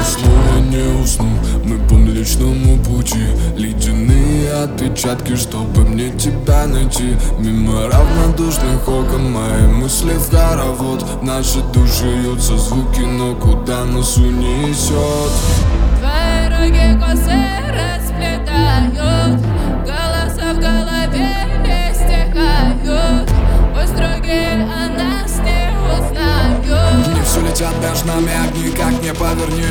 снова не усну. Мы по Млечному пути, ледяные отпечатки, чтобы мне тебя найти. Мимо равнодушных окон мои мысли в хоровод. Наши души льются звуки, но куда нас унесет? Твои руки косы расплетают, голоса в голове не стихают. Пусть другие о нас не узнают. Не все летят между нами огни, как не поверни.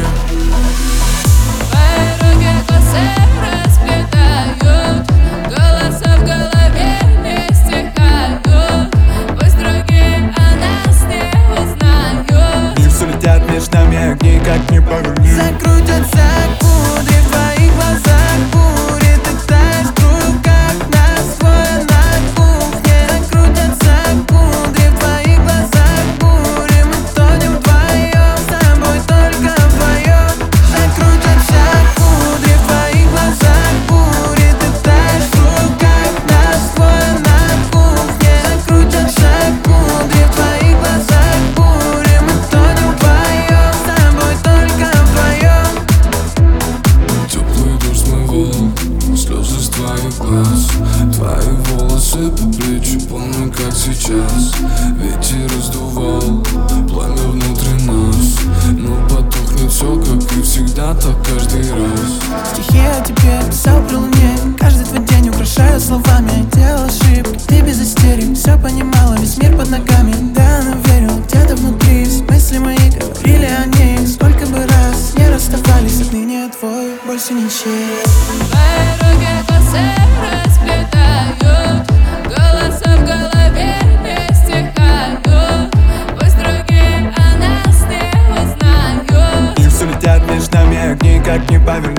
Твои руки косы расплетают, голоса в голове не стихают. Пусть другие о нас не узнают. Не все летят между нами огни, как не поверни. Закрутятся кудри в твоих глазах, бури. Ты таешь вдруг, как наслоена на кухне. Закрутятся кудри в твоих глазах, бури. Мы тонем вдвоем, с тобой только вдвоем. Закрутятся кудри в твоих глазах, бури. Ты таешь вдруг, как наслоена на кухне. Закрутятся кудри в твоих глазах, бури. Мы тонем вдвоем, с тобой только вдвоем. Теплый дождь смывал слезы с твоих глаз. Твои волосы по плечи, помню как сейчас. Ветер раздувал пламя внутри нас, но потухнет все, как и всегда, так каждый раз. Стихи о тебе писал при луне, каждый твой день украшаю словами. Делал ошибки, ты без истерик, все понимала, весь мир под ногами. Да, она верила, где-то внутри все мысли мои говорили о ней. Сколько бы раз не расставались, отныне твой больше ничей. Твои руки косы расплетают, голоса в голове не стихают. Пусть другие о нас не узнают. Не все летят между нами огни, как не поверни.